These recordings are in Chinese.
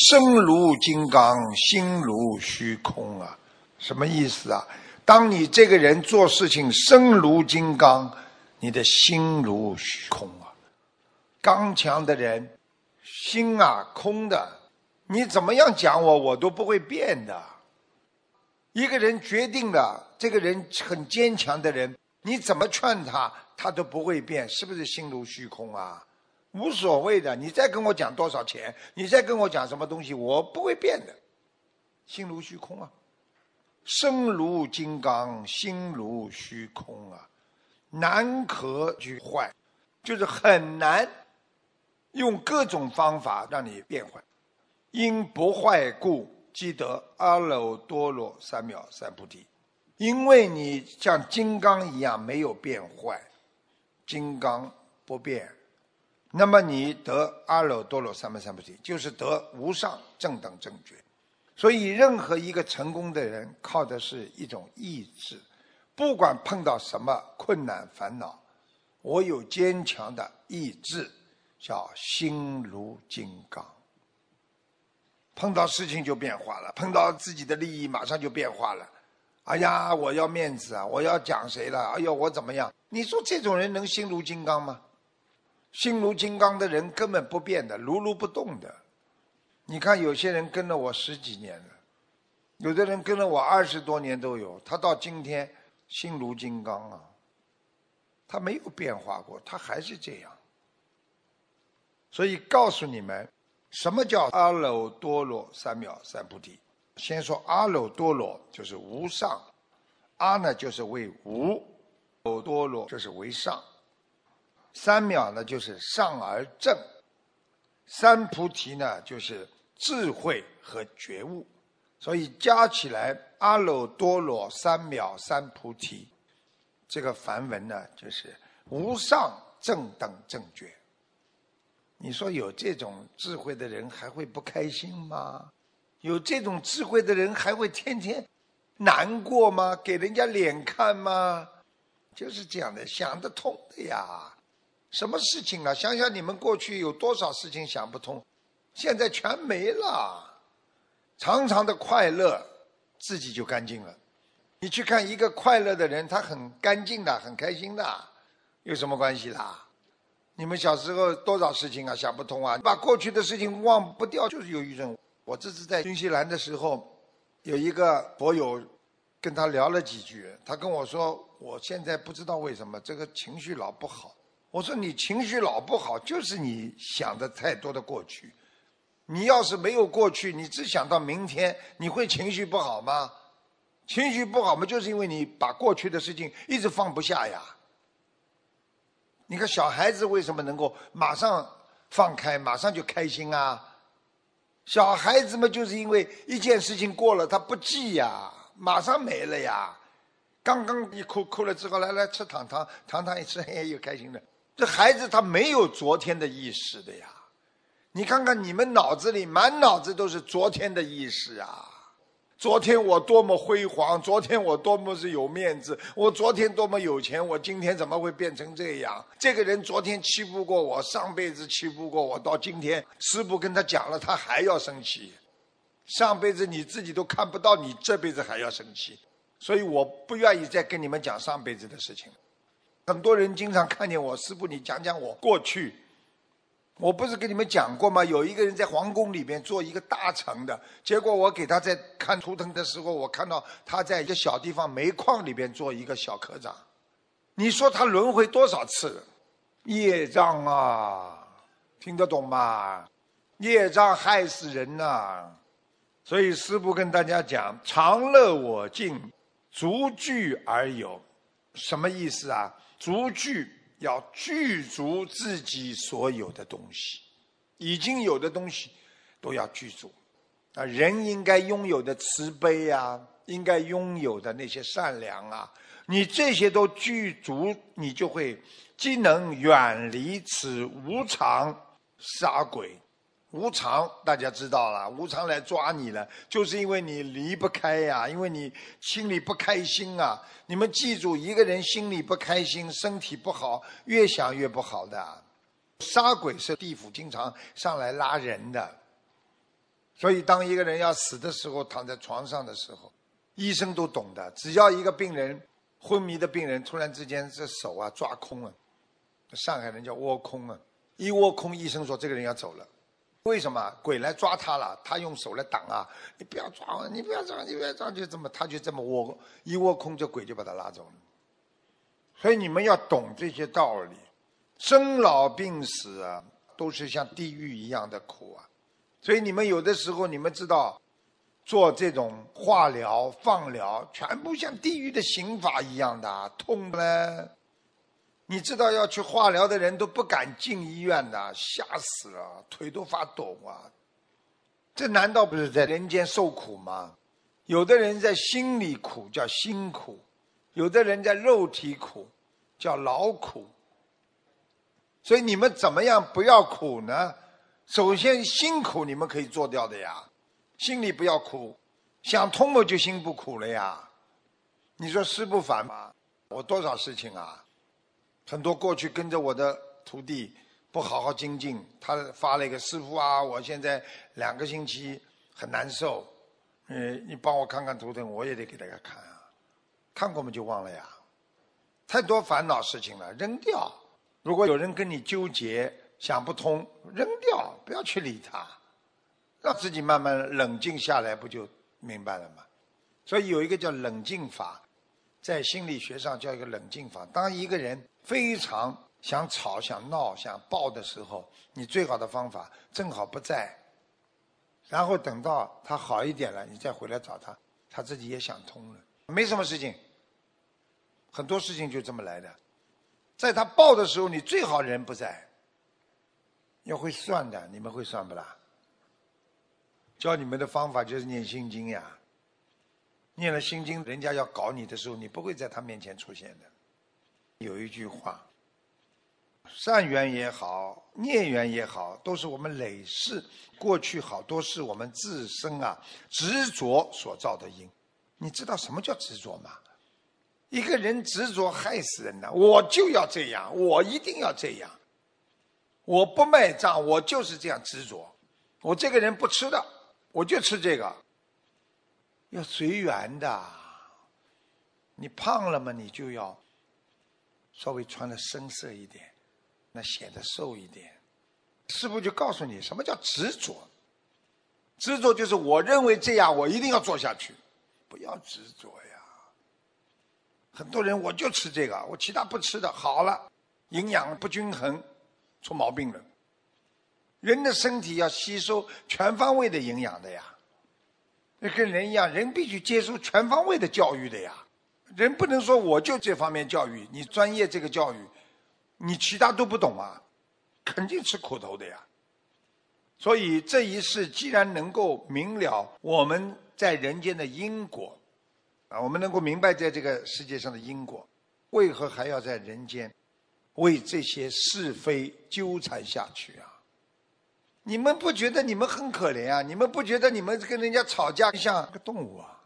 身如金刚，心如虚空啊。什么意思啊？当你这个人做事情身如金刚，你的心如虚空啊。刚强的人心啊空的，你怎么样讲我都不会变的。一个人决定了，这个人很坚强的人，你怎么劝他他都不会变，是不是心如虚空啊？无所谓的，你再跟我讲多少钱，你再跟我讲什么东西，我不会变的，心如虚空啊。身如金刚，心如虚空啊，难可俱坏，就是很难用各种方法让你变坏。因不坏故，即得阿耨多罗三藐三菩提。因为你像金刚一样没有变坏，金刚不变，那么你得阿耨多罗三藐三菩提，就是得无上正等正觉。所以任何一个成功的人靠的是一种意志，不管碰到什么困难烦恼，我有坚强的意志，叫心如金刚。碰到事情就变化了，碰到自己的利益马上就变化了。哎呀，我要面子啊，我要讲谁了，哎呦我怎么样。你说这种人能心如金刚吗？心如金刚的人根本不变的，如如不动的。你看有些人跟了我10几年了，有的人跟了我20多年都有，他到今天心如金刚啊，他没有变化过，他还是这样。所以告诉你们，什么叫阿耨多罗三藐三菩提？先说阿耨多罗就是无上，阿呢就是为无，耨多罗就是为上，三藐呢就是上而正，三菩提呢就是智慧和觉悟。所以加起来阿耨多罗三藐三菩提，这个梵文呢就是无上正等正觉。你说有这种智慧的人还会不开心吗？有这种智慧的人还会天天难过吗？给人家脸看吗？就是这样的，想得通的呀。什么事情啊？想想你们过去有多少事情想不通，现在全没了。常常的快乐，自己就干净了。你去看一个快乐的人，他很干净的，很开心的，有什么关系啦？你们小时候多少事情啊想不通啊，把过去的事情忘不掉，就是忧郁症。我这次在新西兰的时候，有一个佛友跟他聊了几句，他跟我说，我现在不知道为什么这个情绪老不好。我说你情绪老不好，就是你想的太多的过去。你要是没有过去，你只想到明天，你会情绪不好吗？情绪不好嘛，就是因为你把过去的事情一直放不下呀。你看小孩子为什么能够马上放开，马上就开心啊？小孩子嘛，就是因为一件事情过了，他不记呀，马上没了呀。刚刚一哭了之后，来吃糖糖一吃，嘿，又开心了。这孩子他没有昨天的意识的呀。你看看你们脑子里满脑子都是昨天的意识啊。昨天我多么辉煌，昨天我多么是有面子，我昨天多么有钱，我今天怎么会变成这样？这个人昨天欺负过我，上辈子欺负过我，到今天师父跟他讲了，他还要生气。上辈子你自己都看不到，你这辈子还要生气。所以我不愿意再跟你们讲上辈子的事情。很多人经常看见我，师父你讲讲我过去。我不是跟你们讲过吗？有一个人在皇宫里面做一个大臣的，结果我给他在看图腾的时候，我看到他在一个小地方煤矿里边做一个小科长。你说他轮回多少次？业障啊，听得懂吗？业障害死人啊。所以师父跟大家讲，常乐我净，逐具而有。什么意思啊？逐具要具足自己所有的东西，已经有的东西都要具足。人应该拥有的慈悲啊，应该拥有的那些善良啊，你这些都具足，你就会既能远离此无常杀鬼。无常大家知道了，无常来抓你了，就是因为你离不开呀，因为你心里不开心啊。你们记住，一个人心里不开心，身体不好，越想越不好的。杀鬼是地府经常上来拉人的， 所以当一个人要死的时候，躺在床上的时候，医生都懂的，只要一个病人昏迷的病人突然之间这手啊抓空了，上海人叫窝空啊，一窝空，医生说这个人要走了。为什么？鬼来抓他了，他用手来挡啊！你不要抓我，你不要抓，你不要抓，就这么，他就这么窝一窝空，这鬼就把他拉走了。所以你们要懂这些道理，生老病死啊，都是像地狱一样的苦啊。所以你们有的时候，你们知道，做这种化疗、放疗，全部像地狱的刑罚一样的，痛呢。你知道要去化疗的人都不敢进医院的，吓死了，腿都发抖啊！这难道不是在人间受苦吗？有的人在心里苦叫辛苦，有的人在肉体苦叫劳苦。所以你们怎么样不要苦呢？首先辛苦你们可以做掉的呀，心里不要苦，想通了就心不苦了呀。你说事不烦吗？我多少事情啊，很多过去跟着我的徒弟不好好精进，他发了一个师父啊，我现在2个星期很难受，你帮我看看图腾，我也得给大家看啊，看过我们就忘了呀，太多烦恼事情了，扔掉。如果有人跟你纠结想不通，扔掉，不要去理他，让自己慢慢冷静下来，不就明白了吗？所以有一个叫冷静法，在心理学上叫一个冷静法。当一个人非常想吵、想闹、想爆的时候，你最好的方法正好不在，然后等到他好一点了，你再回来找他，他自己也想通了，没什么事情。很多事情就这么来的。在他爆的时候，你最好人不在。要会算的，你们会算不啦？教你们的方法就是念心经呀。念了心经，人家要搞你的时候，你不会在他面前出现的。有一句话，善缘也好，孽缘也好，都是我们累世过去好多是我们自身啊执着所造的因。你知道什么叫执着吗？一个人执着害死人的，我就要这样，我一定要这样，我不卖账，我就是这样执着。我这个人不吃的，我就吃这个。要随缘的，你胖了嘛，你就要稍微穿得深色一点，那显得瘦一点。师父就告诉你什么叫执着。执着就是我认为这样，我一定要做下去，不要执着呀。很多人我就吃这个，我其他不吃的，好了，营养不均衡，出毛病了。人的身体要吸收全方位的营养的呀，跟人一样，人必须接受全方位的教育的呀。人不能说我就这方面教育，你专业这个教育，你其他都不懂啊，肯定吃苦头的呀。所以这一世既然能够明了我们在人间的因果啊，我们能够明白在这个世界上的因果，为何还要在人间为这些是非纠缠下去啊？你们不觉得你们很可怜啊？你们不觉得你们跟人家吵架像个动物啊？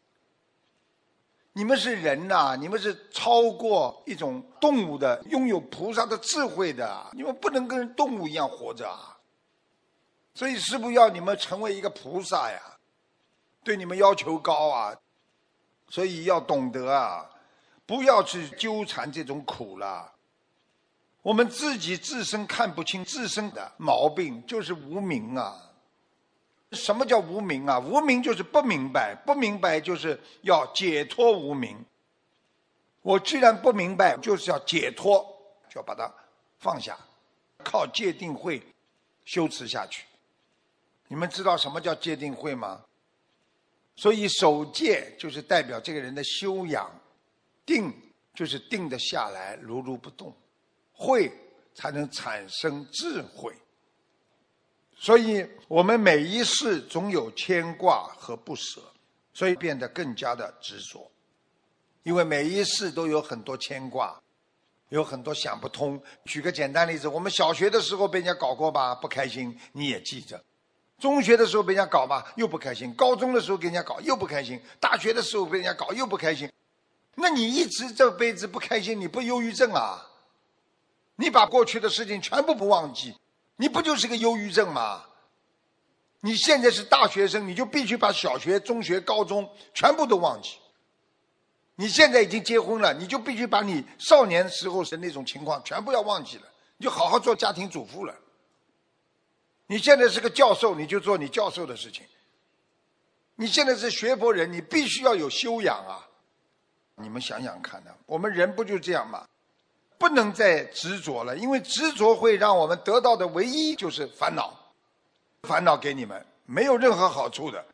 你们是人呐，你们是超过一种动物的，拥有菩萨的智慧的，你们不能跟动物一样活着啊！所以师父要你们成为一个菩萨呀，对你们要求高啊，所以要懂得啊，不要去纠缠这种苦了。我们自己自身看不清自身的毛病，就是无明啊。什么叫无明啊？无明就是不明白，不明白就是要解脱无明。我既然不明白，就是要解脱，就要把它放下，靠戒定慧修持下去。你们知道什么叫戒定慧吗？所以守戒就是代表这个人的修养，定就是定得下来，如如不动，慧才能产生智慧。所以我们每一世总有牵挂和不舍，所以变得更加的执着。因为每一世都有很多牵挂，有很多想不通。举个简单例子，我们小学的时候被人家搞过吧，不开心，你也记着。中学的时候被人家搞吧，又不开心；高中的时候给人家搞，又不开心；大学的时候被人家搞，又不开心。那你一直这辈子不开心，你不忧郁症啊？你把过去的事情全部不忘记，你不就是个忧郁症吗？ 你现在是大学生，你就必须把小学、中学、高中全部都忘记。你现在已经结婚了，你就必须把你少年时候的那种情况全部要忘记了，你就好好做家庭主妇了。你现在是个教授，你就做你教授的事情。你现在是学佛人，你必须要有修养啊！你们想想看呢，我们人不就这样吗？不能再执着了，因为执着会让我们得到的唯一就是烦恼。烦恼给你们没有任何好处的。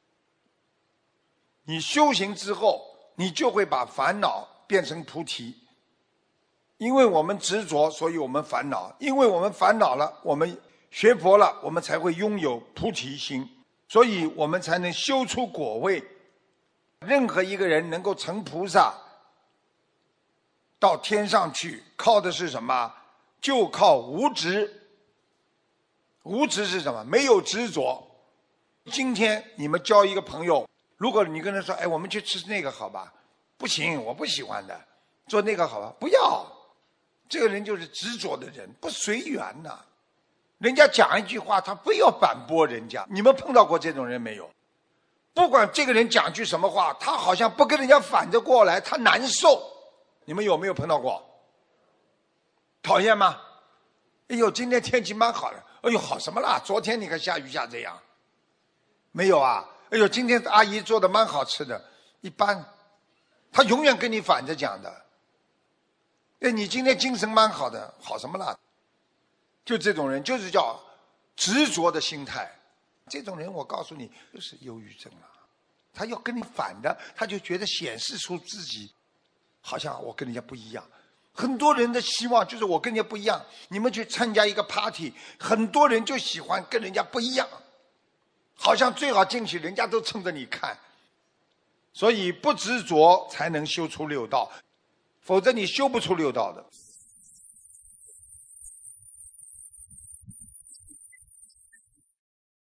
你修行之后，你就会把烦恼变成菩提。因为我们执着，所以我们烦恼；因为我们烦恼了，我们学佛了，我们才会拥有菩提心，所以我们才能修出果位。任何一个人能够成菩萨，到天上去，靠的是什么？就靠无执。无执是什么？没有执着。今天你们交一个朋友，如果你跟他说，哎，我们去吃那个好吧？不行，我不喜欢的。做那个好吧？不要。这个人就是执着的人，不随缘呐。人家讲一句话，他非要反驳人家。你们碰到过这种人没有？不管这个人讲句什么话，他好像不跟人家反着过来，他难受。你们有没有碰到过？讨厌吗？哎呦，今天天气蛮好的。哎呦，好什么啦？昨天你看下雨下这样，没有啊？哎呦，今天阿姨做的蛮好吃的，一般。他永远跟你反着讲的。哎，你今天精神蛮好的，好什么啦？就这种人，就是叫执着的心态。这种人，我告诉你，就是忧郁症了。他要跟你反的，他就觉得显示出自己好像我跟人家不一样。很多人的希望就是我跟人家不一样。你们去参加一个 party， 很多人就喜欢跟人家不一样，好像最好进去人家都冲着你看。所以不执着才能修出六道，否则你修不出六道的。